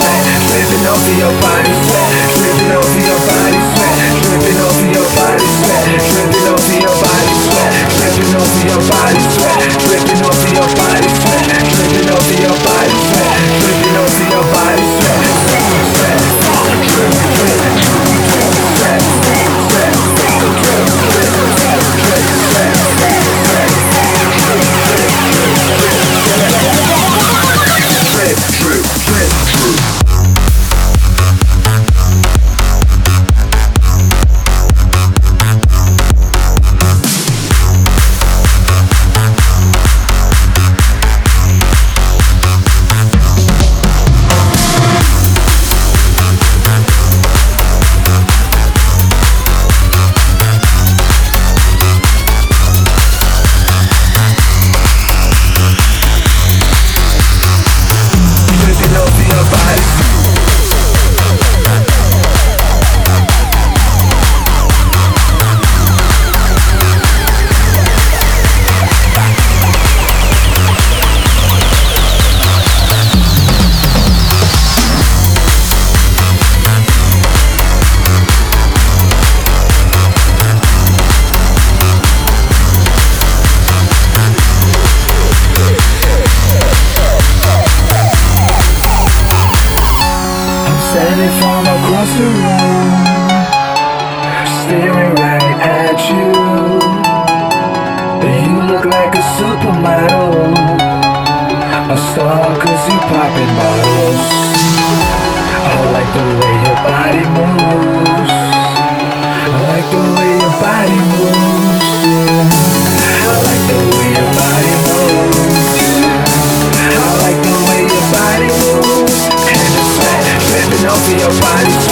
sweat, dripping over your body sweat, dripping over your body sweat, dripping over your body sweat, dripping over your body sweat, dripping over your body sweat, dripping over your body sweat, dripping over your body sweat, dripping over your body sweat, sweat, drip, drip, sweat, sweat, drip, drip, drip, sweat, sweat, drip, drip, drip, drip. Standing from across the room, staring right at you. You look like a supermodel, a star 'cause you popping bottles. I like the way your body moves, I like the way your body moves, I like the way your body moves, I like the way your body moves. And the sweat dripping over your body.